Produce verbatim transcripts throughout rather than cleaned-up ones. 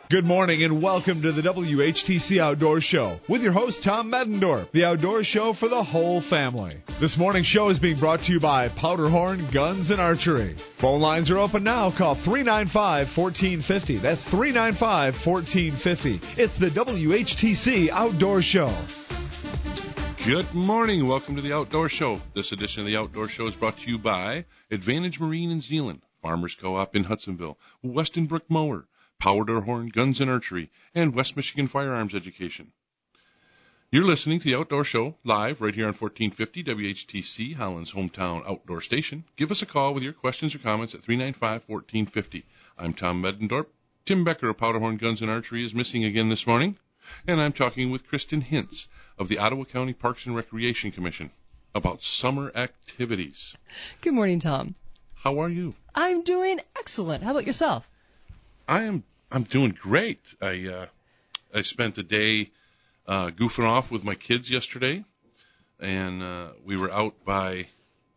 Good morning and welcome to the W H T C Outdoor Show with your host, Tom Medendorf, the outdoor show for the whole family. This morning's show is being brought to you by Powderhorn Guns and Archery. Phone lines are open now. Call three nine five, one four five zero. That's three nine five, one four five zero. It's the W H T C Outdoor Show. Good morning. Welcome to the Outdoor Show. This edition of the Outdoor Show is brought to you by Advantage Marine in Zeeland, Farmers Co-op in Hudsonville, Weston Brook Mower, Powderhorn Guns and Archery, and West Michigan Firearms Education. You're listening to the Outdoor Show live right here on fourteen fifty W H T C, Holland's hometown outdoor station. Give us a call with your questions or comments at three nine five, one four five zero. I'm Tom Medendorf. Tim Becker of Powderhorn Guns and Archery is missing again this morning, and I'm talking with Kristen Hintz of the Ottawa County Parks and Recreation Commission about summer activities. Good morning, Tom. How are you? I'm doing excellent. How about yourself? I am. I'm doing great. I uh, I spent a day uh, goofing off with my kids yesterday, and uh, we were out by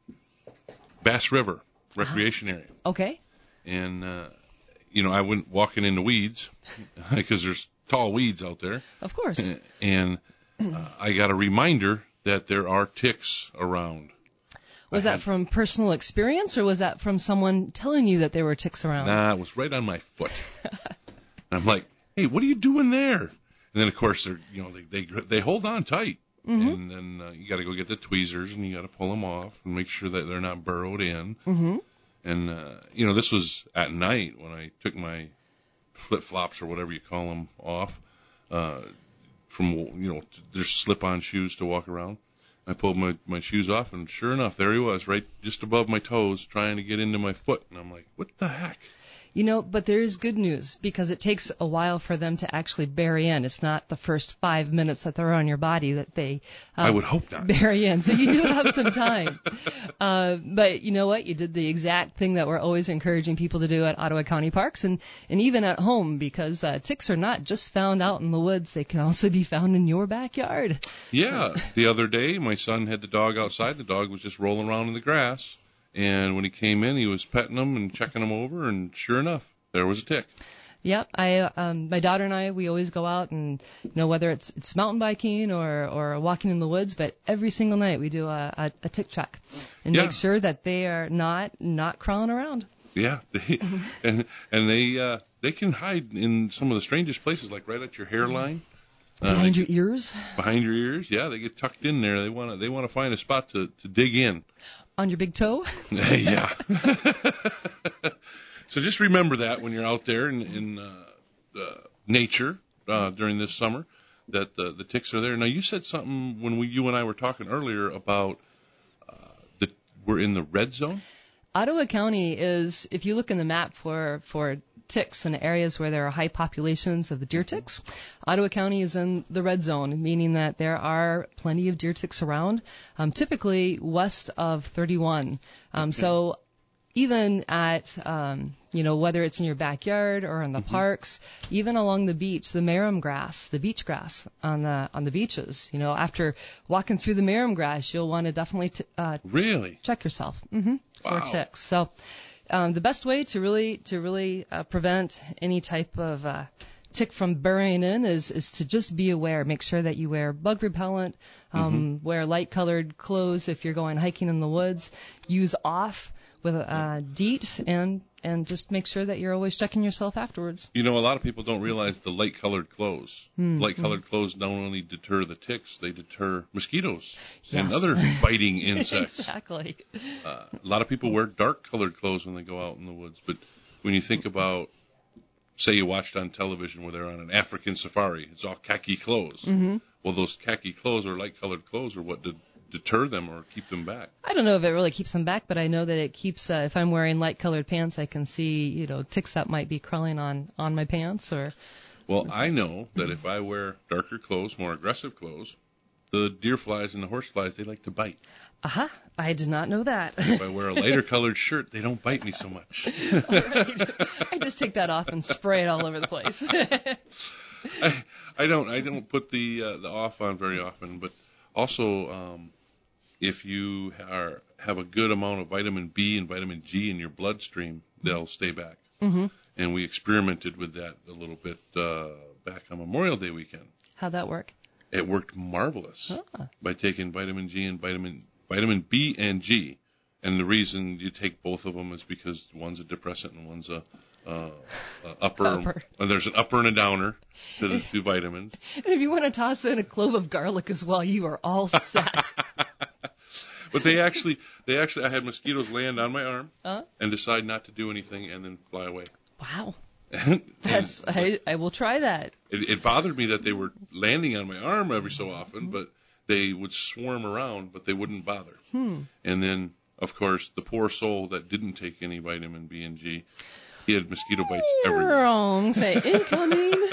Bass River Recreation Area. Okay. And uh, you know, I went walking in the weeds because there's tall weeds out there. Of course. And uh, I got a reminder that there are ticks around. Was that from personal experience, or was that from someone telling you that there were ticks around? Nah, it was right on my foot. And I'm like, hey, what are you doing there? And then, of course, they're, you know, they they, they hold on tight. Mm-hmm. And then uh, you got to go get the tweezers, and you got to pull them off and make sure that they're not burrowed in. Mm-hmm. And, uh, you know, this was at night when I took my flip-flops or whatever you call them off uh, from, you know, their slip-on shoes to walk around. I pulled my, my shoes off, and sure enough, there he was, right just above my toes, trying to get into my foot. And I'm like, what the heck? You know, but there is good news, because it takes a while for them to actually bury in. It's not the first five minutes that they're on your body that they um, I would hope not. bury in. So you do have some time. uh, but you know what? You did the exact thing that we're always encouraging people to do at Ottawa County Parks, and, and even at home, because uh, ticks are not just found out in the woods. They can also be found in your backyard. Yeah. The other day, my son had the dog outside. The dog was just rolling around in the grass. And when he came in, he was petting them and checking them over, and sure enough, there was a tick. Yep, I, um, my daughter and I, we always go out, and you know, whether it's it's mountain biking or or walking in the woods, but every single night we do a, a, a tick check and yeah. make sure that they are not not crawling around. Yeah, they, and and they uh, they can hide in some of the strangest places, like right at your hairline. Behind uh, your ears? Behind your ears, yeah. They get tucked in there. They want to they want to find a spot to, to dig in. On your big toe? Yeah. So just remember that when you're out there in, in uh, uh, nature uh, during this summer, that the, the ticks are there. Now, you said something when we you and I were talking earlier about uh, that we're in the red zone. Ottawa County is, if you look in the map for, for ticks in areas where there are high populations of the deer ticks, Ottawa County is in the red zone, meaning that there are plenty of deer ticks around, um, typically west of thirty-one. Um, okay. So even at, um, you know, whether it's in your backyard or in the mm-hmm. parks, even along the beach, the marram grass, the beach grass on the on the beaches, you know, after walking through the marram grass, you'll want to definitely t- uh, really check yourself mm-hmm, wow. for ticks. So um, the best way to really to really uh, prevent any type of uh, tick from burying in is is to just be aware. Make sure that you wear bug repellent, um, mm-hmm. wear light-colored clothes if you're going hiking in the woods. Use off with uh, DEET, and and just make sure that you're always checking yourself afterwards. You know, a lot of people don't realize the light-colored clothes. Mm-hmm. Light-colored clothes don't only deter the ticks, they deter mosquitoes yes. and other biting insects. Exactly. Uh, a lot of people wear dark-colored clothes when they go out in the woods, but when you think about, say you watched on television where they're on an African safari, it's all khaki clothes. Mm-hmm. Well, those khaki clothes or light-colored clothes are what did deter them or keep them back. I don't know if it really keeps them back, but I know that it keeps, uh, if I'm wearing light-colored pants, I can see, you know, ticks that might be crawling on, on my pants or... Well, I know that if I wear darker clothes, more aggressive clothes, the deer flies and the horse flies, they like to bite. Aha, uh-huh. I did not know that. If I wear a lighter colored shirt, they don't bite me so much. All right. I just take that off and spray it all over the place. I, I don't I don't put the uh, the off on very often, but also um, if you are have a good amount of vitamin B and vitamin G in your bloodstream, they'll stay back. Mm-hmm. and we experimented with that a little bit uh, back on Memorial Day weekend. How'd that work? It worked marvelous Ah. by taking vitamin G and vitamin vitamin B and G. And the reason you take both of them is because one's a depressant and one's a, uh, a upper. Upper. And there's an upper and a downer to the two vitamins. And if you want to toss in a clove of garlic as well, you are all set. But they actually, they actually, I had mosquitoes land on my arm Huh? and decide not to do anything and then fly away. Wow. And That's I, I will try that. it, it bothered me that they were landing on my arm every so often, but they would swarm around, but they wouldn't bother. Hmm. And then, of course, the poor soul that didn't take any vitamin B and G, he had mosquito bites everywhere. Wrong. Say incoming.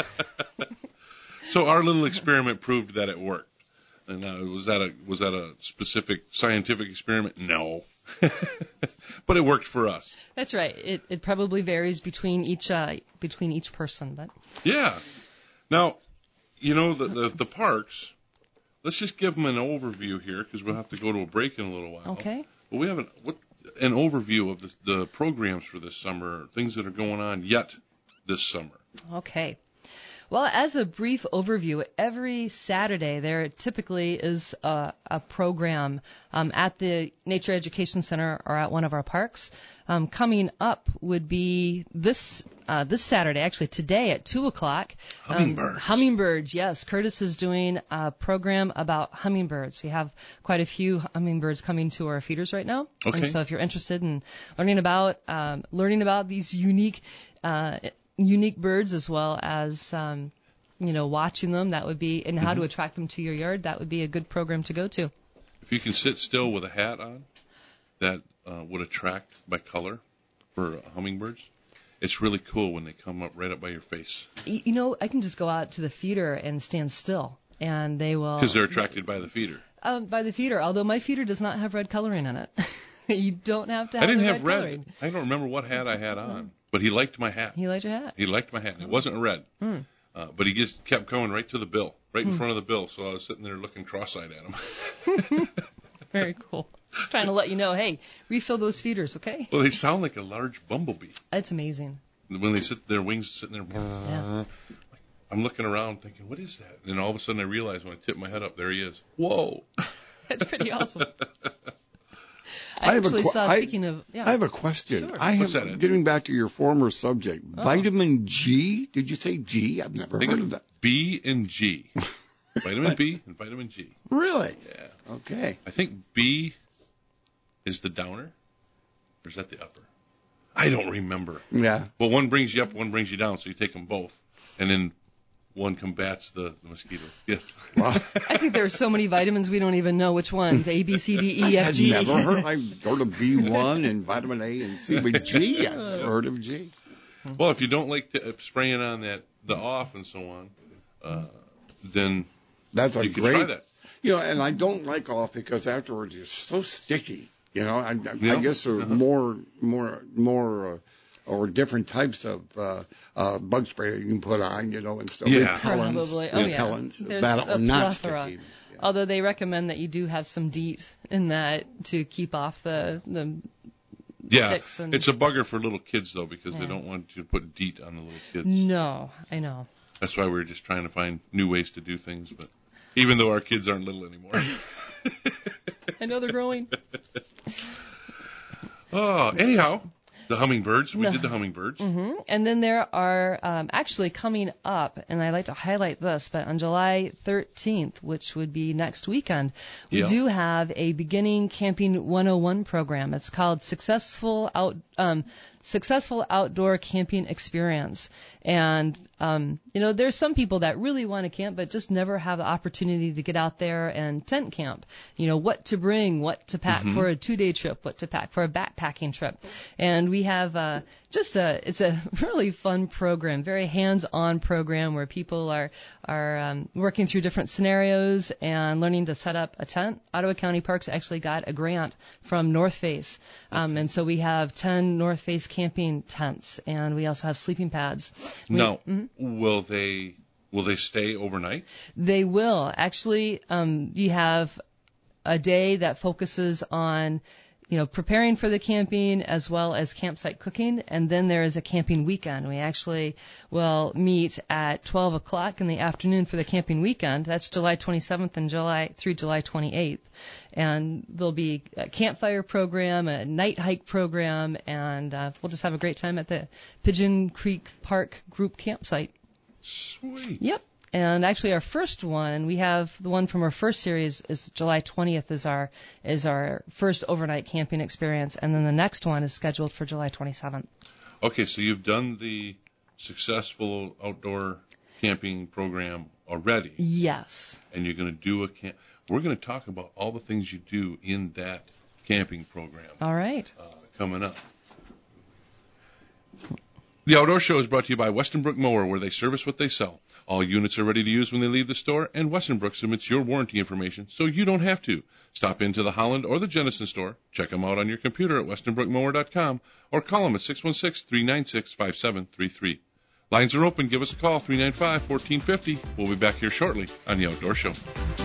So our little experiment proved that it worked. And uh, was that a was that a specific scientific experiment? No. But it worked for us. That's right. It it probably varies between each uh, between each person, but Yeah. Now, you know, the, the, the parks, let's just give them an overview here because we'll have to go to a break in a little while. okay. But we have an, what, an overview of the, the programs for this summer, things that are going on yet this summer. Okay. Well, as a brief overview, every Saturday there typically is a, a program um, at the Nature Education Center or at one of our parks. Um, coming up would be this uh, this Saturday, actually today at two o'clock. Um, Hummingbirds. Hummingbirds, yes. Curtis is doing a program about hummingbirds. We have quite a few hummingbirds coming to our feeders right now. Okay. And so if you're interested in learning about um, learning about these unique uh, unique birds as well as um, you know watching them, that would be, and how Mm-hmm. to attract them to your yard, that would be a good program to go to. If you can sit still with a hat on, that uh, would attract by color for uh, hummingbirds. It's really cool when they come up right up by your face Y- You know, I can just go out to the feeder and stand still, and they will. because they're attracted by the feeder. Um, by the feeder, although my feeder does not have red coloring in it. You don't have to I have didn't the have red red. coloring. I don't remember what hat I had on, but he liked my hat. He liked your hat. He liked my hat. And it wasn't red, Mm. uh, but he just kept going right to the bill, right in Hmm. front of the bill. So I was sitting there looking cross-eyed at him. Very cool. Trying to let you know, hey, refill those feeders, okay? Well, they sound like a large bumblebee It's amazing. when they sit. Their wings sitting there. Yeah. I'm looking around thinking, what is that? And then all of a sudden I realize when I tip my head up, there he is. Whoa! That's pretty awesome. I, I have a actually qu- saw, I- speaking of, yeah. I have a question. Sure. I have, What's that, Ed? getting back to your former subject, Oh. vitamin G. Did you say G? I've never I think heard it's of that. B and G. Vitamin B and vitamin G. Really? Yeah. Okay. I think B is the downer, or is that the upper? I don't remember. Yeah. Well, one brings you up, one brings you down, so you take them both, and then one combats the, the mosquitoes. Yes. Wow. I think there are so many vitamins we don't even know which ones. A, B, C, D, E, F, I've G. never heard. I've heard of B one and vitamin A and C, but G, I've never heard of G. Well, if you don't like to, uh, spraying on that the off and so on, uh, then That's a you can great. try that. You know, and I don't like off because afterwards it's so sticky. You know, I, I, Yeah. I guess there are Uh-huh. more, more, more, uh, or different types of uh, uh, bug spray you can put on. You know, instead of Yeah. repellents, Probably. Oh, yeah. repellents There's that a are not plethora. sticky. Yeah. Although they recommend that you do have some DEET in that to keep off the, the Yeah, ticks and- it's a bugger for little kids though because they Yeah. don't want you to put DEET on the little kids. No, I know. That's why we were just trying to find new ways to do things. But even though our kids aren't little anymore. I know they're growing. Oh, anyhow, the hummingbirds. We No. did the hummingbirds. hmm And then there are um, actually coming up, and I like to highlight this, but on July thirteenth, which would be next weekend, we Yeah. do have a beginning camping one oh one program. It's called Successful Out um, Successful Outdoor Camping Experience. And, um, you know, there's some people that really want to camp, but just never have the opportunity to get out there and tent camp. You know, what to bring, what to pack for a two-day trip, what to pack for a backpacking trip. And we have uh, just a, it's a really fun program, very hands-on program where people are, are um, working through different scenarios and learning to set up a tent. Ottawa County Parks actually got a grant from North Face. Um, and so we have ten North Face camping tents, and we also have sleeping pads. We- Now, Mhm. will they will they stay overnight? They will. Actually, um, you have a day that focuses on you know, preparing for the camping as well as campsite cooking. And then there is a camping weekend. We actually will meet at twelve o'clock in the afternoon for the camping weekend. That's July twenty-seventh and July through July twenty-eighth. And there'll be a campfire program, a night hike program, and uh, we'll just have a great time at the Pigeon Creek Park group campsite. Sweet. Yep. And actually, our first one, we have the one from our first series is July twentieth is our is our first overnight camping experience, and then the next one is scheduled for July twenty-seventh. Okay, so you've done the successful outdoor camping program already. Yes. And you're going to do a camp. We're going to talk about all the things you do in that camping program. All right. Uh, coming up. The Outdoor Show is brought to you by Westonbrook Mower, where they service what they sell. All units are ready to use when they leave the store, and Westonbrook submits your warranty information so you don't have to. Stop into the Holland or the Jennison store, check them out on your computer at westonbrook mower dot com, or call them at six one six, three nine six, five seven three three. Lines are open. Give us a call, three nine five, one four five zero. We'll be back here shortly on The Outdoor Show.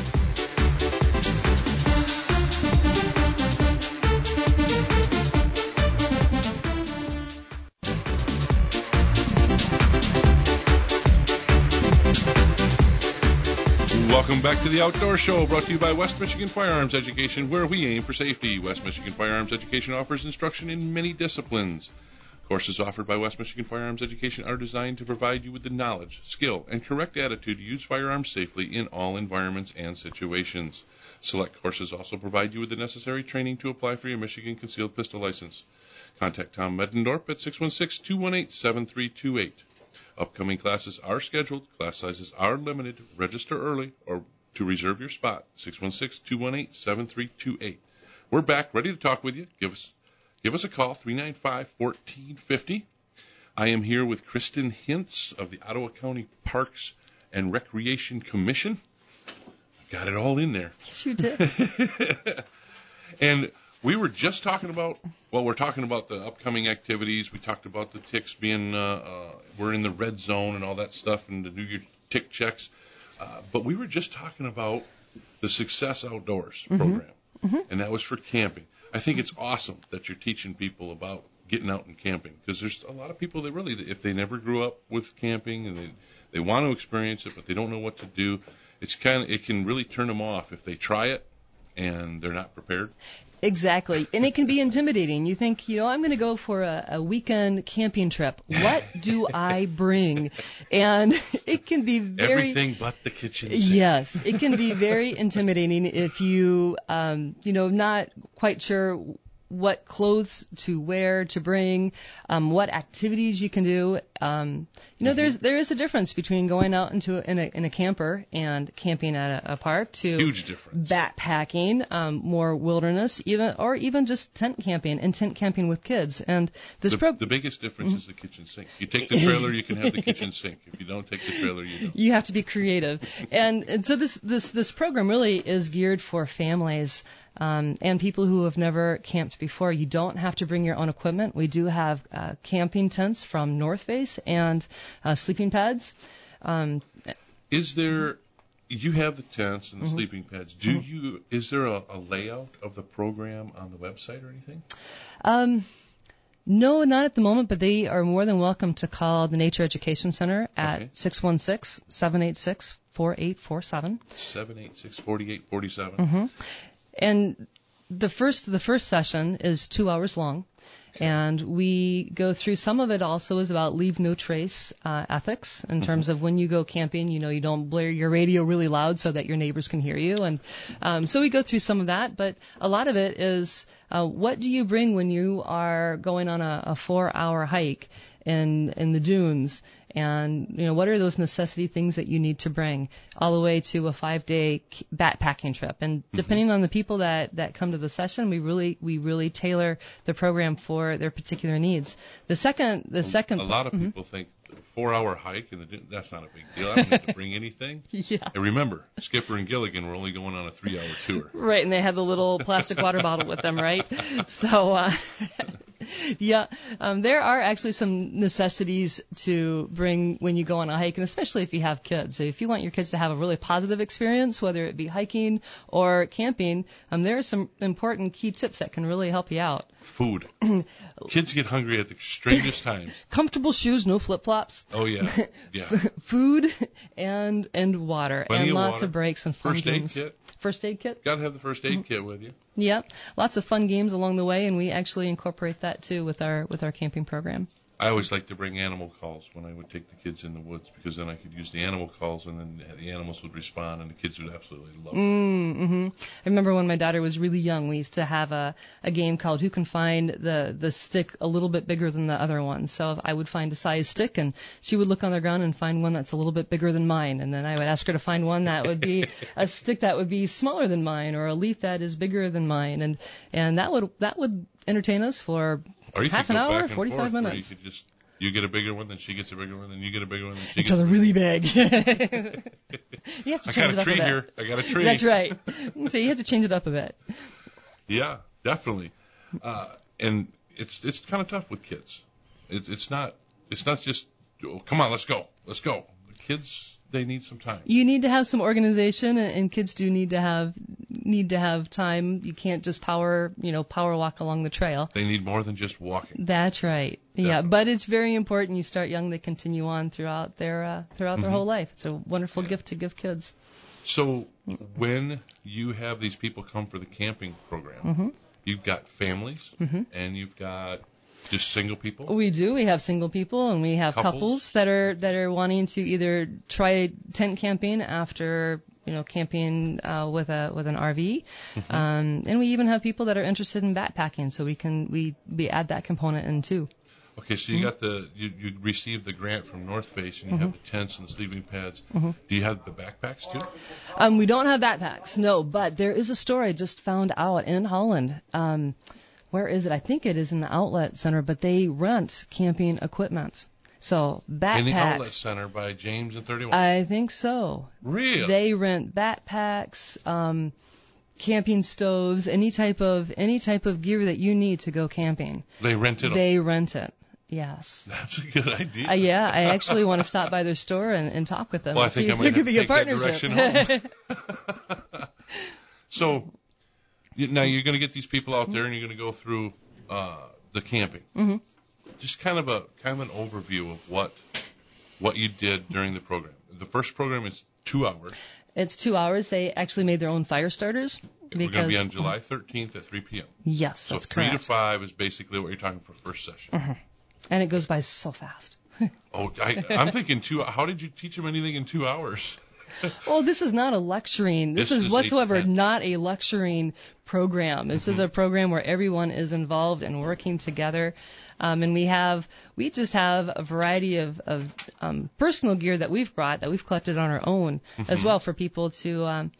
Welcome back to the Outdoor Show, brought to you by West Michigan Firearms Education, where we aim for safety. West Michigan Firearms Education offers instruction in many disciplines. Courses offered by West Michigan Firearms Education are designed to provide you with the knowledge, skill, and correct attitude to use firearms safely in all environments and situations. Select courses also provide you with the necessary training to apply for your Michigan Concealed Pistol License. Contact Tom Medendorp at six one six, two one eight, seven three two eight. Upcoming classes are scheduled. Class sizes are limited. Register early or to reserve your spot. six one six, two one eight, seven three two eight. We're back, ready to talk with you. Give us give us a call, three nine five, one four five zero. I am here with Kristen Hintz of the Ottawa County Parks and Recreation Commission. Got it all in there. Yes, you did. And we were just talking about, well, we're talking about the upcoming activities. We talked about the ticks being, uh, uh, we're in the red zone and all that stuff, and to do your tick checks. Uh, but we were just talking about the Success Outdoors mm-hmm. program, mm-hmm. and that was for camping. I think it's awesome that you're teaching people about getting out and camping, because there's a lot of people that really, if they never grew up with camping and they they want to experience it, but they don't know what to do, it's kind of, it can really turn them off if they try it and they're not prepared. Exactly. And it can be intimidating. You think, you know, I'm going to go for a, a weekend camping trip. What do I bring? And it can be very... Everything but the kitchen sink. Yes. It can be very intimidating if you, um, you know, not quite sure what clothes to wear, to bring, um, what activities you can do. Um, you know, mm-hmm. there's there is a difference between going out into a, in a in a camper and camping at a, a park to huge difference. Backpacking, um, more wilderness, even or even just tent camping and tent camping with kids. And this the, pro- the biggest difference mm-hmm. is the kitchen sink. You take the trailer, you can have the kitchen sink. If you don't take the trailer, you don't. You have to be creative. and, and so this this this program really is geared for families. Um, and people who have never camped before. You don't have to bring your own equipment. We do have uh, camping tents from North Face and uh, sleeping pads. Um, is there, you have the tents and the mm-hmm. sleeping pads. Do mm-hmm. you, is there a, a layout of the program on the website or anything? Um, no, not at the moment, but they are more than welcome to call the Nature Education Center at okay. six one six, seven eight six, four eight four seven. seven eight six, four eight four seven. Mm-hmm. And the first the first session is two hours long, and we go through some of it. Also is about leave no trace uh, ethics in mm-hmm. terms of when you go camping. You know, you don't blare your radio really loud so that your neighbors can hear you, and um, so we go through some of that. But a lot of it is uh, what do you bring when you are going on a, a four-hour hike in in the dunes, and you know what are those necessity things that you need to bring, all the way to a five-day backpacking trip. And depending mm-hmm. on the people that, that come to the session, we really we really tailor the program for their particular needs. The second the a, second a lot of mm-hmm. people think four-hour hike in the dunes, that's not a big deal. I don't need to bring anything. Yeah. And remember, Skipper and Gilligan were only going on a three-hour tour. Right, and they had the little plastic water bottle with them, right? So. Uh, Yeah, um, there are actually some necessities to bring when you go on a hike, and especially if you have kids. So if you want your kids to have a really positive experience, whether it be hiking or camping, um, there are some important key tips that can really help you out. Food. Kids get hungry at the strangest times. Comfortable shoes, no flip-flops. Oh, yeah. Yeah. Food and and water. Plenty and of lots water. of breaks and fun First games. aid kit. First aid kit? Got to have the first aid kit with you. Yeah. Lots of fun games along the way, and we actually incorporate that, too, with our with our camping program. I always like to bring animal calls when I would take the kids in the woods, because then I could use the animal calls, and then the animals would respond, and the kids would absolutely love it. Mm-hmm. I remember when my daughter was really young, we used to have a, a game called Who Can Find the, the Stick a Little Bit Bigger Than the Other One. So I would find a size stick, and she would look on the ground and find one that's a little bit bigger than mine. And then I would ask her to find one that would be a stick that would be smaller than mine, or a leaf that is bigger than mine. And, and that would that would entertain us for Or you half could an go hour, back and forty-five forth, minutes. Or you could just, you get a bigger one, then she gets a bigger one, then you get a bigger one, then she Until gets a they're bigger really big. You have to I change got it a up tree a bit. here. I got a tree. That's right. So you have to change it up a bit. Yeah, definitely. Uh, and it's it's kind of tough with kids. It's it's not it's not just, oh, come on, let's go, let's go. The kids, they need some time. You need to have some organization, and, and kids do need to have need to have time. You can't just power you know power walk along the trail. They need more than just walking. That's right. Definitely. Yeah, but it's very important. You start young; they continue on throughout their uh, throughout their Mm-hmm. whole life. It's a wonderful Yeah. gift to give kids. So when you have these people come for the camping program, Mm-hmm. you've got families, and you've got just single people. We do. We have single people, and we have Couples. couples, that are that are wanting to either try tent camping after you know camping uh, with a with an R V, Mm-hmm. um, and we even have people that are interested in backpacking. So we can we we add that component in too. Okay, so you got the you you received the grant from North Face, and you have the tents and the sleeping pads. Do you have the backpacks too? Um, we don't have backpacks, no, but there is a store I just found out in Holland. Um, where is it? I think it is in the outlet center, but they rent camping equipment. So backpacks. In the outlet center by James and thirty-one. I think so. Really? They rent backpacks, um, camping stoves, any type of any type of gear that you need to go camping. They rent it. They rent it. Yes. That's a good idea. Uh, yeah, I actually want to stop by their store and, and talk with them Well, I and see think I if might there have could to be a take that partnership. direction home. So you, now you're going to get these people out there, and you're going to go through uh, the camping. Mm-hmm. Just kind of a kind of an overview of what what you did during the program. The first program is two hours. It's two hours. They actually made their own fire starters. We're going to be because- on July thirteenth at three p.m. Yes, So that's three correct. to five is basically what you're talking for first session. And it goes by so fast. Oh, I, I'm thinking two. How did you teach them anything in two hours? Well, this is not a lecturing. This, This is is a whatsoever tent. not a lecturing program. This is a program where everyone is involved and working together. Um, and we have, we just have a variety of, of um, personal gear that we've brought that we've collected on our own as well for people to, um,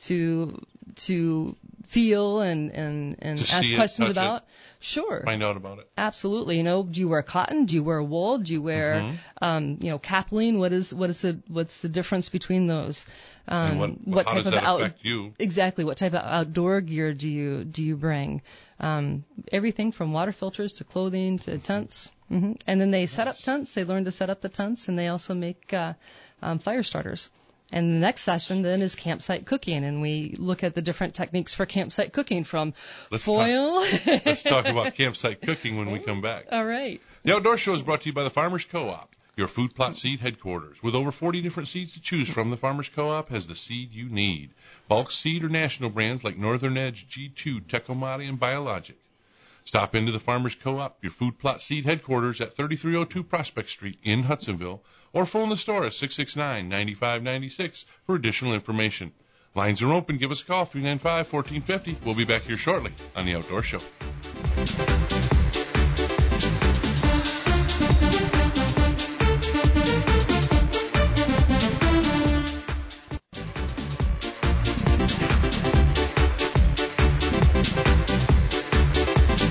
to, to feel and, and, and To ask see it, questions touch it. about. Sure. Find out about it. Absolutely. You know, do you wear cotton? Do you wear wool? Do you wear, Mm-hmm. um, you know, capling? What is what is the what's the difference between those? Um, And what, how type does of that out affect you? exactly what type of outdoor gear do you do you bring? Um, everything from water filters to clothing to tents. hmm And then they set up tents. They learn to set up the tents, and they also make uh, um, fire starters. And the next session then is campsite cooking, and we look at the different techniques for campsite cooking from Let's foil. Let's talk about campsite cooking when we come back. All right. The Outdoor Show is brought to you by the Farmers Co-op, your food plot seed headquarters. With over forty different seeds to choose from, the Farmers Co-op has the seed you need. Bulk seed or national brands like Northern Edge, G two, Tecomate, and Biologic. Stop into the Farmers Co-op, your food plot seed headquarters at thirty-three oh two Prospect Street in Hudsonville, or phone the store at six six nine, nine five nine six for additional information. Lines are open. Give us a call, three nine five, one four five zero. We'll be back here shortly on The Outdoor Show.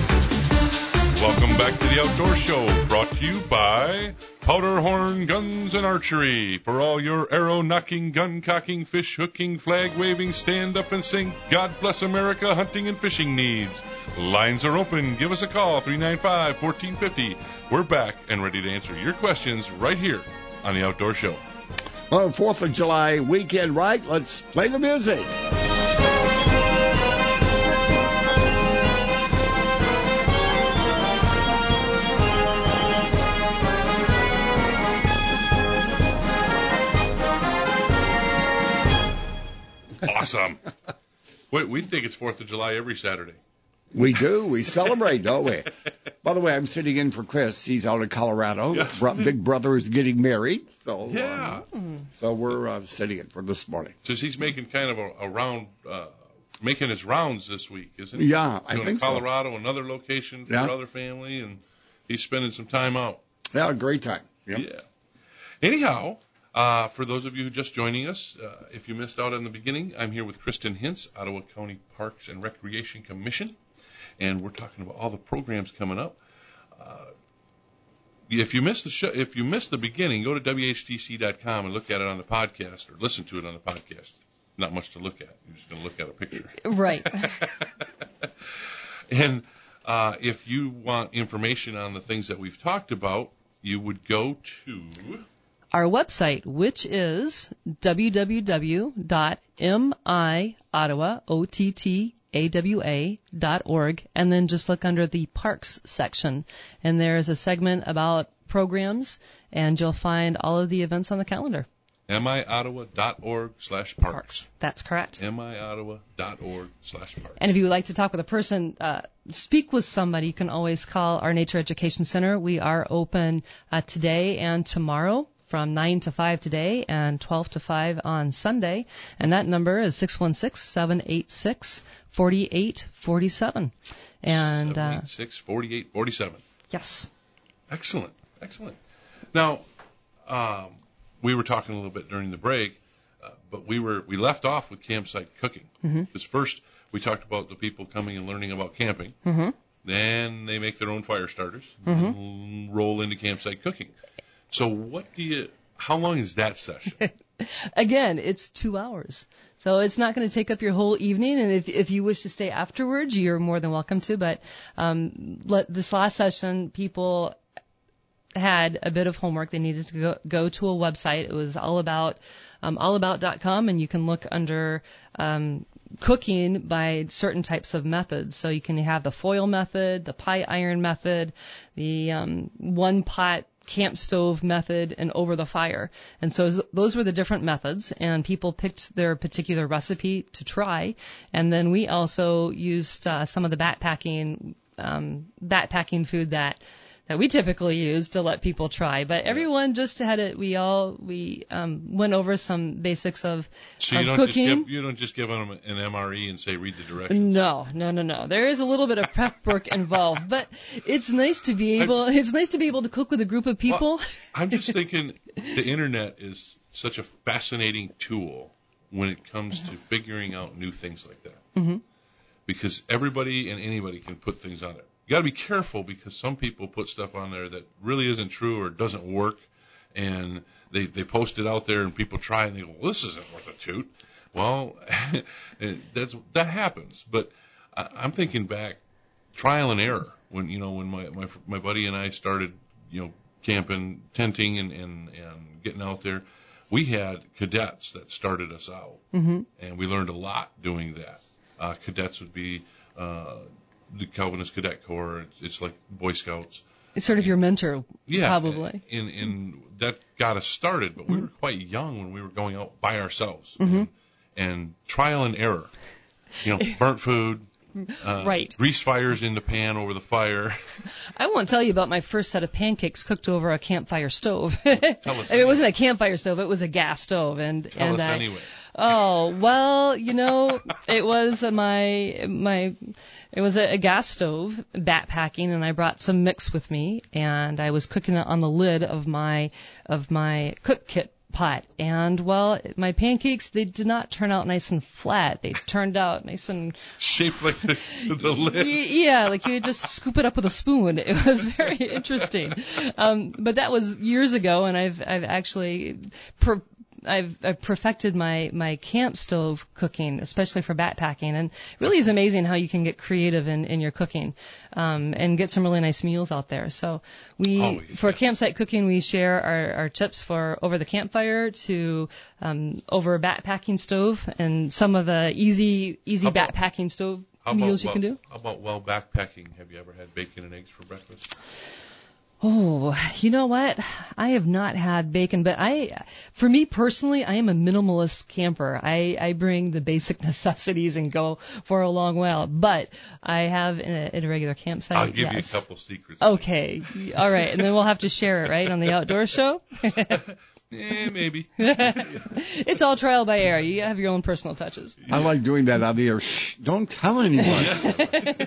Welcome back to The Outdoor Show, brought to you by Powderhorn Guns Guns and Archery. For all your arrow knocking, gun cocking, fish hooking, flag waving, stand up and sing God Bless America hunting and fishing needs. Lines are open. Give us a call, three nine five, one four five zero. We're back and ready to answer your questions right here on The Outdoor Show. Well, fourth of July weekend, right? Let's play the music. Awesome. Wait, we think it's fourth of July every Saturday. We do. We celebrate, don't we? By the way, I'm sitting in for Chris. He's out in Colorado. Yeah. Bro- Big brother is getting married. So, Yeah. uh, so we're uh, sitting in for this morning. Since he's making kind of a, a round, uh, making his rounds this week, isn't he? Yeah, I Doing think so. Colorado, another location for Yeah. other family, and he's spending some time out. Yeah, great time. Yep. Yeah. Anyhow, uh, for those of you who are just joining us, uh, if you missed out on the beginning, I'm here with Kristen Hintz, Ottawa County Parks and Recreation Commission, and we're talking about all the programs coming up. Uh, if you missed the show, if you missed the beginning, go to W H T C dot com and look at it on the podcast, or listen to it on the podcast. Not much to look at. You're just going to look at a picture. Right. And uh, if you want information on the things that we've talked about, you would go to Our website, which is w w w dot m i ottawa dot org, and then just look under the Parks section. And there is a segment about programs, and you'll find all of the events on the calendar. m i ottawa dot org slash parks. Parks. That's correct. m i ottawa dot org slash parks. And if you would like to talk with a person, uh, speak with somebody, you can always call our Nature Education Center. We are open uh, today and tomorrow from nine to five today and twelve to five on Sunday. And that number is six one six, seven eight six, four eight four seven. And, seven uh, eight six, four eight four seven. yes. Excellent. Excellent. Now, um, we were talking a little bit during the break, uh, but we were we left off with campsite cooking. Mm-hmm. Because first we talked about the people coming and learning about camping. Mm-hmm. Then they make their own fire starters Mm-hmm. and roll into campsite cooking. So what do you, how long is that session? Again, it's two hours. So it's not going to take up your whole evening. And if, if you wish to stay afterwards, you're more than welcome to. But um, let, this last session, people had a bit of homework. They needed to go, go to a website. It was all about, um, all about dot com, and you can look under um, cooking by certain types of methods. So you can have the foil method, the pie iron method, the um, one pot camp stove method, and over the fire. And so those were the different methods, and people picked their particular recipe to try. And then we also used uh, some of the backpacking um, backpacking food that that we typically use to let people try. But everyone just had it. We all we um, went over some basics of, So you of don't cooking. just give, you don't just give them an M R E and say read the directions. No, no, no, no. There is a little bit of prep work involved, but it's nice to be able. It's nice to be able to cook with a group of people. Well, I'm just thinking the internet is such a fascinating tool when it comes to figuring out new things like that. Mm-hmm. Because everybody and anybody can put things on there. You got to be careful because some people put stuff on there that really isn't true or doesn't work, and they they post it out there and people try and they go, well, this isn't worth a toot. Well, that's that happens. But I, I'm thinking back, trial and error. When you know when my my my buddy and I started, you know, camping, tenting, and and and getting out there, we had cadets that started us out, Mm-hmm. and we learned a lot doing that. Uh, cadets would be uh, the Calvinist Cadet Corps. It's, it's like Boy Scouts. It's sort of your mentor, Yeah, probably. And, and that got us started, but we Mm-hmm. were quite young when we were going out by ourselves. Mm-hmm. And, and trial and error. You know, burnt food. Uh, Right. Grease fires in the pan over the fire. I won't tell you about my first set of pancakes cooked over a campfire stove. Tell us And anyway. it wasn't a campfire stove; it was a gas stove. And Tell and us I, anyway. Oh, well, you know, it was my, my, it was a, a gas stove, backpacking, and I brought some mix with me, and I was cooking it on the lid of my, of my cook kit pot. And, well, my pancakes, they did not turn out nice and flat. They turned out nice and... shaped like the, the lid. Yeah, like you would just scoop it up with a spoon. It was very interesting. Um, but that was years ago, and I've I've actually... Per- I've, I've perfected my, my camp stove cooking, especially for backpacking, and really is amazing how you can get creative in, in your cooking, um, and get some really nice meals out there. So we, oh, yeah. for campsite cooking, we share our, our tips for over the campfire to, um, over a backpacking stove and some of the easy, easy How about- backpacking stove How meals about, you well, can do. How about well backpacking? Have you ever had bacon and eggs for breakfast? Oh, you know what? I have not had bacon, but I, for me personally, I am a minimalist camper. I, I bring the basic necessities and go for a long while. But I have in a, in a regular campsite. I'll give yes. you a couple secrets. Okay, all right, and then we'll have to share it, right, on the outdoor show. Eh, maybe. It's all trial by error. You have your own personal touches. I like doing that out of here. Shh, don't tell anyone.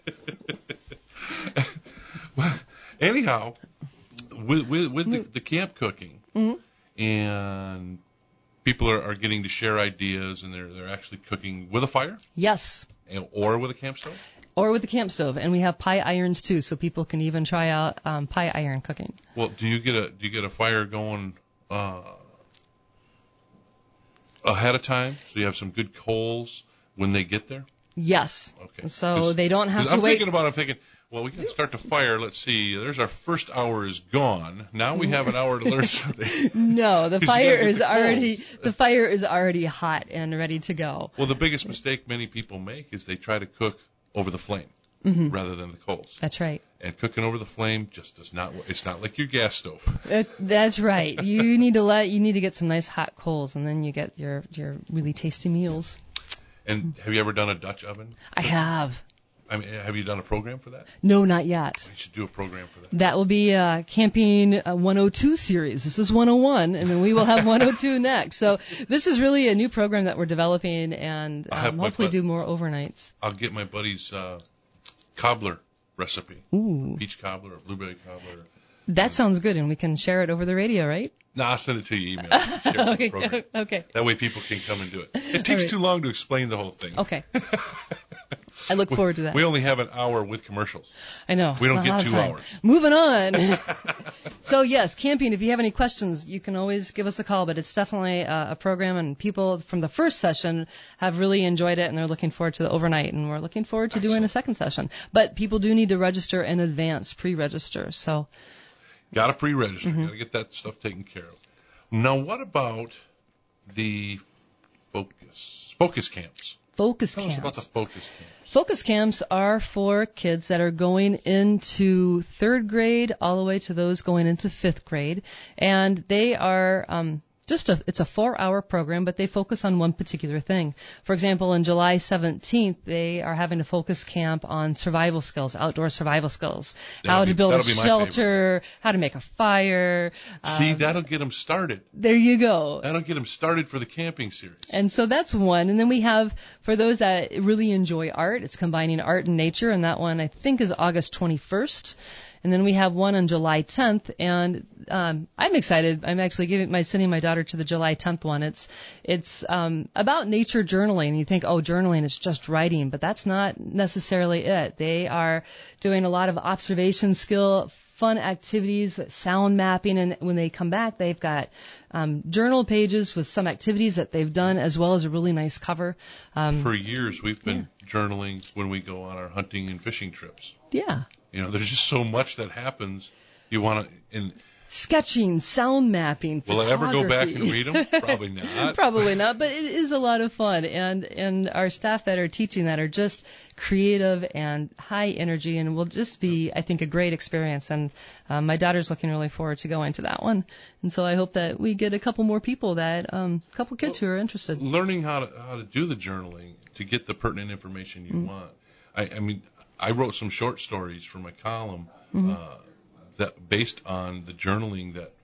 Well, anyhow, with with, with the, the camp cooking, Mm-hmm. and people are, are getting to share ideas, and they're they're actually cooking with a fire, Yes. and, or with a camp stove. Or with the camp stove, and we have pie irons too, so people can even try out um, pie iron cooking. Well, do you get a do you get a fire going uh, ahead of time, so you have some good coals when they get there? Yes. Okay. So 'Cause- they don't have 'cause to I'm wait. thinking about it. I'm thinking, well, we can start the fire. Let's see. There's our first hour is gone. Now we have an hour to learn something. No, the 'Cause you fire gotta get is the already coals. the fire is already hot and ready to go. Well, the biggest mistake many people make is they try to cook over the flame Mm-hmm. rather than the coals. That's right. And cooking over the flame just does not work. It's not like your gas stove. That, that's right. You need to let you need to get some nice hot coals, and then you get your your really tasty meals. And have you ever done a Dutch oven? I have. I mean, have you done a program for that? No, not yet. You should do a program for that. That will be uh, Camping uh, one oh two series. This is one oh one, and then we will have one oh two next. So this is really a new program that we're developing, and I'll have um, my hopefully bud- do more overnights. I'll get my buddy's uh, cobbler recipe. Ooh, Peach cobbler or blueberry cobbler. that sounds good, and we can share it over the radio, right? No, I'll send it to you email. Share it with the Okay, program. okay, That way people can come and do it. It takes right. too long to explain the whole thing. okay. I look forward to that. We only have an hour with commercials. I know. We don't it's not get a lot of two time. hours. Moving on. So yes, camping. If you have any questions, you can always give us a call. But it's definitely a, a program, and people from the first session have really enjoyed it, and they're looking forward to the overnight. And we're looking forward to doing a second session. But people do need to register in advance, pre-register. So Got to pre-register. Mm-hmm. Got to get that stuff taken care of. Now, what about the focus focus camps? focus Tell camps. us about the focus camps. Focus camps are for kids that are going into third grade all the way to those going into fifth grade, and they are um, just a it's a four-hour program, but they focus on one particular thing. For example, on July seventeenth, they are having a focus camp on survival skills, outdoor survival skills, That'll how be- to build a that'll be my shelter, how to make a fire. See, um, that'll get them started. there you go. That'll get them started for the camping series. And so that's one. And then we have, for those that really enjoy art, it's combining art and nature, and that one I think is August twenty-first. And then we have one on July tenth, and um, I'm excited. I'm actually giving my sending my daughter to the July tenth one. It's it's um, about nature journaling. You think, oh, journaling is just writing, but that's not necessarily it. They are doing a lot of observation skill, fun activities, sound mapping, and when they come back, they've got um, journal pages with some activities that they've done, as well as a really nice cover. Um, For years, we've been journaling when we go on our hunting and fishing trips. yeah. You know, there's just so much that happens. You want to, and Sketching, sound mapping, will I ever go back and photography. read them? Probably not. Probably not, but it is a lot of fun, and and our staff that are teaching that are just creative and high energy, and will just be, I think, a great experience. And um, my daughter's looking really forward to going to that one, and so I hope that we get a couple more people that, um, a couple kids who are interested. Learning how to how to do the journaling to get the pertinent information you Mm-hmm. want. I, I mean, I wrote some short stories for my column Mm-hmm. uh, that based on the journaling that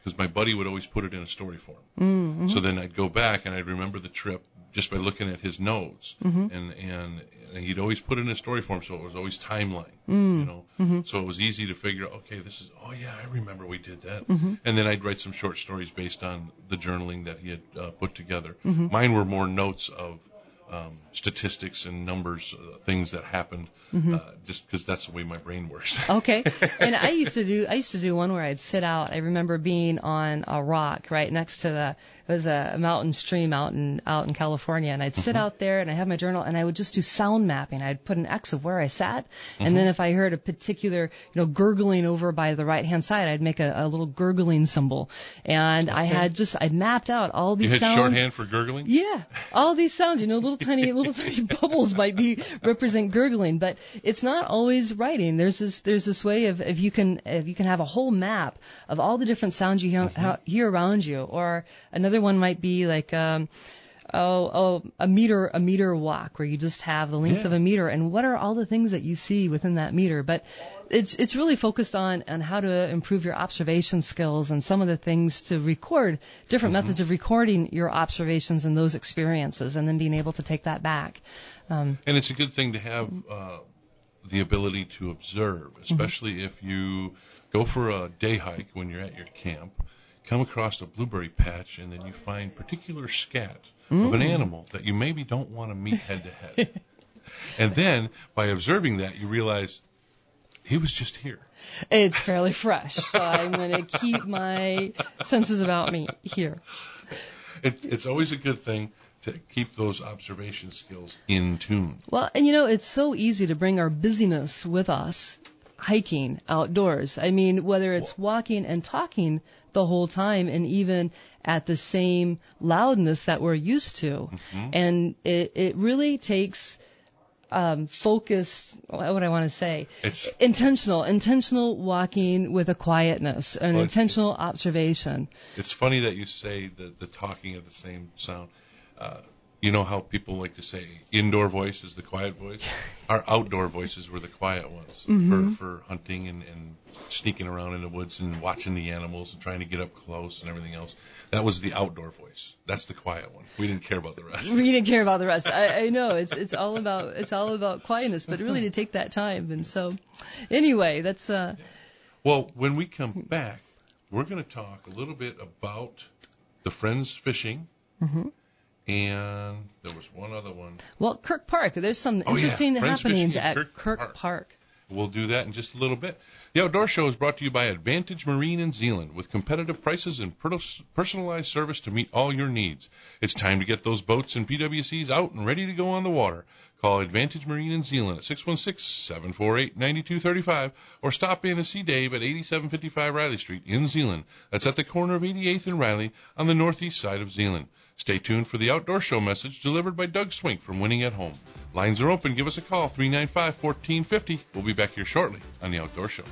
because my buddy would always put it in a story form. Mm-hmm. So then I'd go back and I'd remember the trip just by looking at his notes, mm-hmm. and, and and he'd always put it in a story form, so it was always timeline, mm-hmm. you know. Mm-hmm. So it was easy to figure out, okay, this is, oh yeah, I remember we did that. Mm-hmm. And then I'd write some short stories based on the journaling that he had uh, put together. Mm-hmm. Mine were more notes of um, statistics and numbers, uh, things that happened, mm-hmm. uh, just because that's the way my brain works. Okay. And I used to do I used to do one where I'd sit out. I remember being on a rock right next to the it was a mountain stream out in out in California, and I'd sit mm-hmm. out there and I have my journal and I would just do sound mapping. I'd put an X of where I sat, mm-hmm. and then if I heard a particular you know gurgling over by the right hand side, I'd make a, a little gurgling symbol. And okay. I had just I mapped out all these you had sounds. shorthand for gurgling? Yeah, all these sounds, you know, little tiny, little tiny bubbles might be represent gurgling, but it's not always writing. There's this, there's this way of if you can, if you can have a whole map of all the different sounds you hear, mm-hmm. hear around you, or another one might be like, um, oh, oh, a meter, a meter walk where you just have the length yeah. of a meter, and what are all the things that you see within that meter. But it's it's really focused on on how to improve your observation skills and some of the things to record different mm-hmm. methods of recording your observations and those experiences, and then being able to take that back. Um, and it's a good thing to have uh, the ability to observe, especially mm-hmm. if you go for a day hike when you're at your camp, come across a blueberry patch, and then you find particular scat mm. of an animal that you maybe don't want to meet head to head. And then, by observing that, you realize he was just here. It's fairly fresh, so I'm going to keep my senses about me here. It, it's always a good thing to keep those observation skills in tune. Well, and you know, it's so easy to bring our busyness with us hiking outdoors. I mean, whether it's walking and talking the whole time and even at the same loudness that we're used to. Mm-hmm. And it, it really takes um, focused, what would I want to say? It's intentional, intentional walking with a quietness, an well, intentional it's, observation. It's funny that you say the, the talking at the same sound. Uh, You know how people like to say indoor voice is the quiet voice? Our outdoor voices were the quiet ones mm-hmm. for, for hunting and, and sneaking around in the woods and watching the animals and trying to get up close and everything else. That was the outdoor voice. That's the quiet one. We didn't care about the rest. We didn't care about the rest. I, I know it's it's all about it's all about quietness, but really to take that time. And so, anyway, that's. Uh, well, when we come back, we're going to talk a little bit about the Friends Fishing. Mm-hmm. And there was one other one. Well, Kirk Park. There's some oh, interesting yeah. happenings at Kirk, Kirk Park. Park. We'll do that in just a little bit. The Outdoor Show is brought to you by Advantage Marine in Zeeland with competitive prices and personalized service to meet all your needs. It's time to get those boats and P W Cs out and ready to go on the water. Call Advantage Marine in Zeeland at six one six, seven four eight, nine two three five or stop in to see Dave at eighty-seven fifty-five Riley Street in Zeeland. That's at the corner of eighty-eighth and Riley on the northeast side of Zeeland. Stay tuned for the Outdoor Show message delivered by Doug Swink from Winning at Home. Lines are open. Give us a call, three nine five, one four five zero. We'll be back here shortly on the Outdoor Show.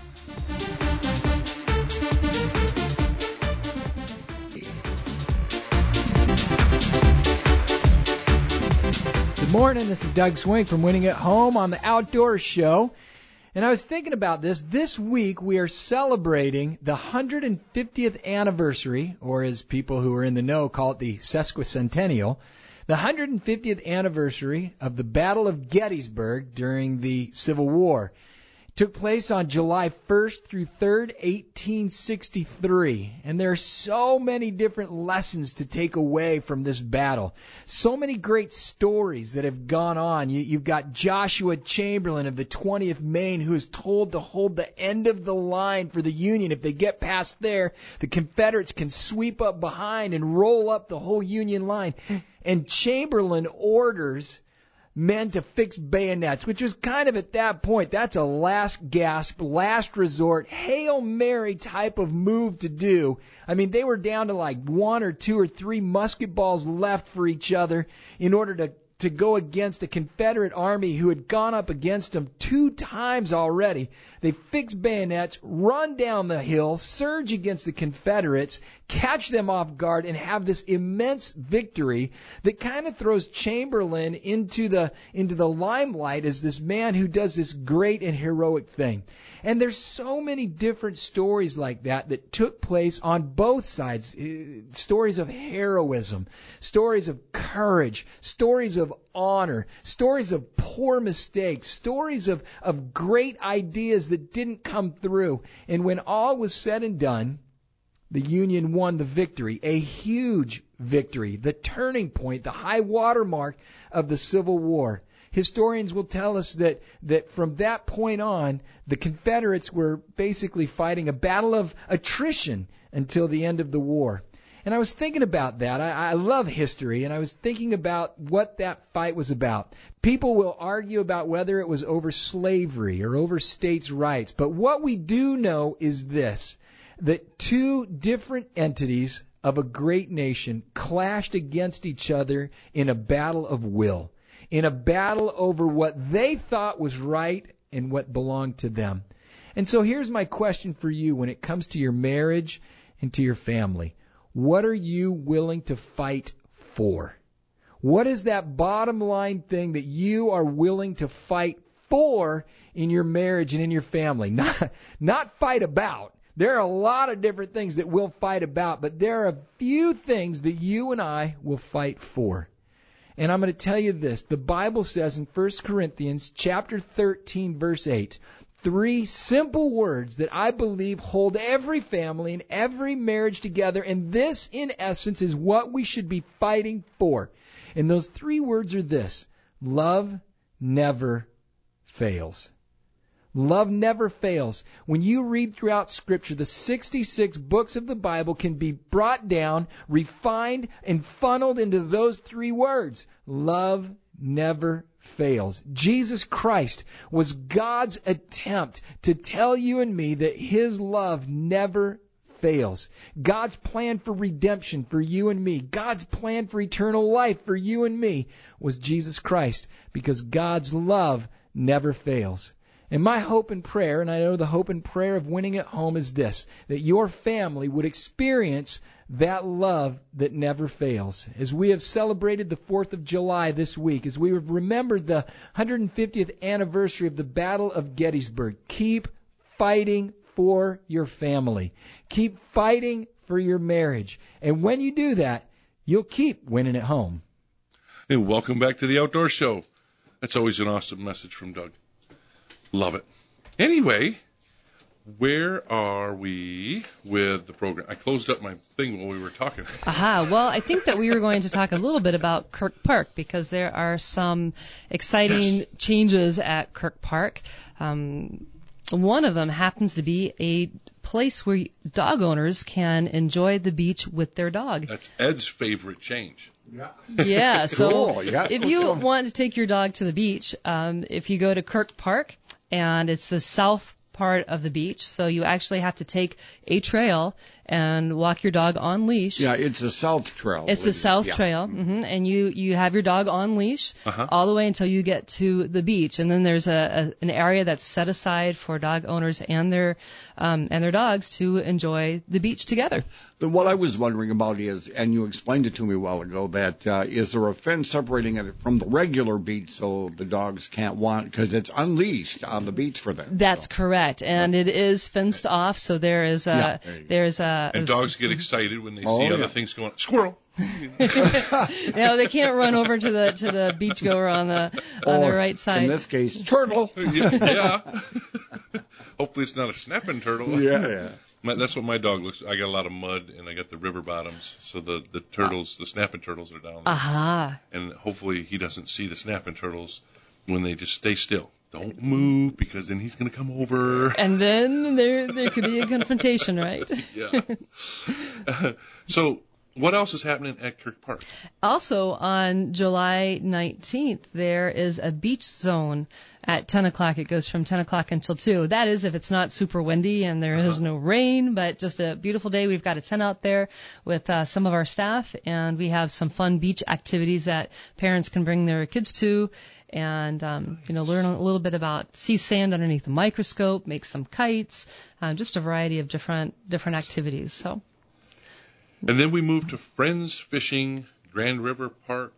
Good morning. This is Doug Swink from Winning at Home on the Outdoor Show. And I was thinking about this. This week we are celebrating the one hundred fiftieth anniversary, or as people who are in the know call it the sesquicentennial, the one hundred fiftieth anniversary of the Battle of Gettysburg during the Civil War. It took place on July first through third, eighteen sixty-three. And there are so many different lessons to take away from this battle. So many great stories that have gone on. You, you've got Joshua Chamberlain of the twentieth Maine who is told to hold the end of the line for the Union. If they get past there, the Confederates can sweep up behind and roll up the whole Union line. And Chamberlain orders men to fix bayonets, which was kind of at that point, that's a last gasp, last resort, Hail Mary type of move to do. I mean, they were down to like one or two or three musket balls left for each other in order to to go against a Confederate army who had gone up against them two times already. They fix bayonets, run down the hill, surge against the Confederates, catch them off guard, and have this immense victory that kind of throws Chamberlain into the into the limelight as this man who does this great and heroic thing. And there's so many different stories like that that took place on both sides. Stories of heroism, stories of courage, stories of honor, stories of poor mistakes, stories of, of great ideas that didn't come through. And when all was said and done, the Union won the victory, a huge victory, the turning point, the high watermark of the Civil War. Historians will tell us that, that from that point on, the Confederates were basically fighting a battle of attrition until the end of the war. And I was thinking about that. I, I love history, and I was thinking about what that fight was about. People will argue about whether it was over slavery or over states' rights. But what we do know is this, that two different entities of a great nation clashed against each other in a battle of will, in a battle over what they thought was right and what belonged to them. And so here's my question for you when it comes to your marriage and to your family. What are you willing to fight for? What is that bottom line thing that you are willing to fight for in your marriage and in your family? Not, not fight about. There are a lot of different things that we'll fight about, but there are a few things that you and I will fight for. And I'm going to tell you this. The Bible says in First Corinthians chapter thirteen, verse eight, three simple words that I believe hold every family and every marriage together. And this, in essence, is what we should be fighting for. And those three words are this: love never fails. Love never fails. When you read throughout Scripture, the sixty-six books of the Bible can be brought down, refined, and funneled into those three words. Love never fails. Jesus Christ was God's attempt to tell you and me that His love never fails. God's plan for redemption for you and me, God's plan for eternal life for you and me was Jesus Christ, because God's love never fails. And my hope and prayer, and I know the hope and prayer of Winning at Home is this, that your family would experience that love that never fails. As we have celebrated the fourth of July this week, as we have remembered the one hundred fiftieth anniversary of the Battle of Gettysburg, keep fighting for your family. Keep fighting for your marriage. And when you do that, you'll keep winning at home. And welcome back to the Outdoor Show. That's always an awesome message from Doug. Love it. Anyway, where are we with the program? I closed up my thing while we were talking. Aha. Well, I think that we were going to talk a little bit about Kirk Park because there are some exciting yes. changes at Kirk Park. Um, one of them happens to be a place where dog owners can enjoy the beach with their dog. That's Ed's favorite change. Yeah. Yeah. So cool. yeah. if you want to take your dog to the beach, um, if you go to Kirk Park, and it's the south part of the beach, so you actually have to take a trail and walk your dog on leash. Yeah, it's the South Trail. It's the South yeah. Trail, mm-hmm. and you, you have your dog on leash uh-huh. all the way until you get to the beach, and then there's a, a an area that's set aside for dog owners and their um, and their dogs to enjoy the beach together. Then what I was wondering about is, and you explained it to me a while ago, that uh, is there a fence separating it from the regular beach so the dogs can't want, because it's unleashed on the beach for them. That's so. correct, and it is fenced off, so there is a yeah, there there's a and dogs get excited when they oh, see yeah. other things going. Squirrel. No, they can't run over to the to the beachgoer on the on or, the right side. In this case, turtle. yeah. yeah. Hopefully it's not a snapping turtle. Yeah, yeah. My, that's what my dog looks. I got a lot of mud and I got the river bottoms, so the the turtles, the snapping turtles, are down there. Aha. Uh-huh. And hopefully he doesn't see the snapping turtles when they just stay still. Don't move, because then he's going to come over. And then there there could be a confrontation, right? yeah. Uh, so What else is happening at Kirk Park? Also, on July nineteenth, there is a beach zone at ten o'clock. It goes from ten o'clock until two. That is if it's not super windy and there uh-huh. is no rain, but just a beautiful day. We've got a tent out there with uh, some of our staff, and we have some fun beach activities that parents can bring their kids to and, um, you know, learn a little bit about sea sand underneath the microscope, make some kites, uh, just a variety of different different activities. So. And then we move to Friends Fishing Grand River Park.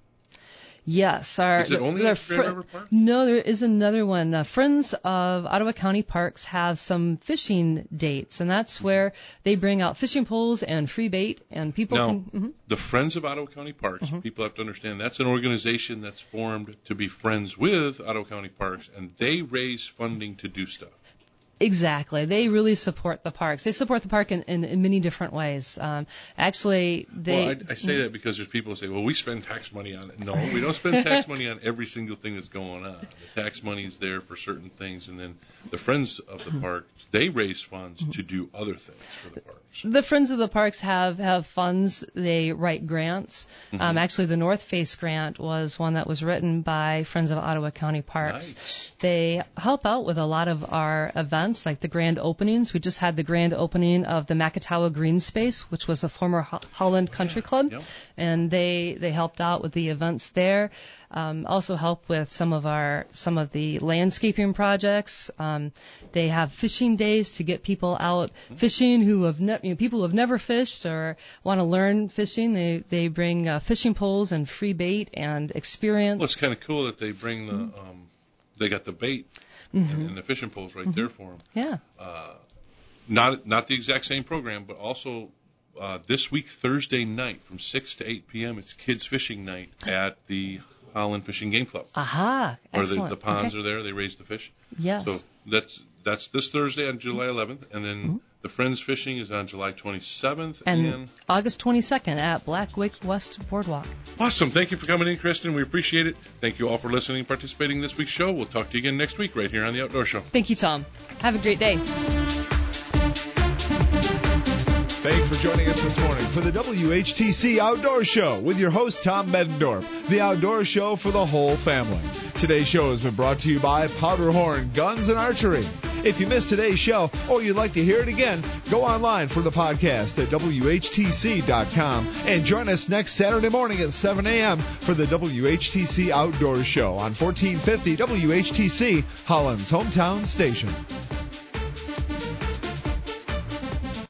Yes. Our, is it only the, at fr- Grand River Park? No, there is another one. Uh, Friends of Ottawa County Parks have some fishing dates, and that's where they bring out fishing poles and free bait, and people now, can... Mm-hmm. The Friends of Ottawa County Parks, mm-hmm. people have to understand, that's an organization that's formed to be friends with Ottawa County Parks, and they raise funding to do stuff. Exactly. They really support the parks. They support the park in, in, in many different ways. Um, actually, they... Well, I, I say that because there's people who say, well, we spend tax money on it. No, we don't spend tax money on every single thing that's going on. The tax money is there for certain things, and then the Friends of the Park, they raise funds to do other things for the parks. The Friends of the Parks have, have funds. They write grants. Mm-hmm. Um, actually, the North Face grant was one that was written by Friends of Ottawa County Parks. Nice. They help out with a lot of our events, like the grand openings. We just had the grand opening of the Makatawa Green Space, which was a former Ho- Holland Country yeah. Club, yep. and they they helped out with the events there. Um, also help with some of our some of the landscaping projects. Um, they have fishing days to get people out fishing who have ne- you know, people who have never fished or want to learn fishing. They they bring uh, fishing poles and free bait and experience. Well, it's kind of cool that they bring the um, they got the bait. Mm-hmm. And, and the fishing poles right mm-hmm. there for them. Yeah. Uh, not not the exact same program, but also uh, this week Thursday night from six to eight p.m. it's kids fishing night at the Holland Fishing Game Club. Aha! Excellent. Where the, the ponds okay. are there, they raise the fish. Yes. So that's that's this Thursday on July eleventh, and then mm-hmm. the Friends Fishing is on July twenty-seventh and, and August twenty-second at Blackwick West Boardwalk. Awesome! Thank you for coming in, Kristen. We appreciate it. Thank you all for listening and participating in this week's show. We'll talk to you again next week right here on the Outdoor Show. Thank you, Tom. Have a great day. Thanks for joining us this morning for the W H T C Outdoor Show with your host, Tom Medendorf, the outdoor show for the whole family. Today's show has been brought to you by Powderhorn Guns and Archery. If you missed today's show or you'd like to hear it again, go online for the podcast at W H T C dot com and join us next Saturday morning at seven a.m. for the W H T C Outdoor Show on fourteen fifty W H T C, Holland's hometown station.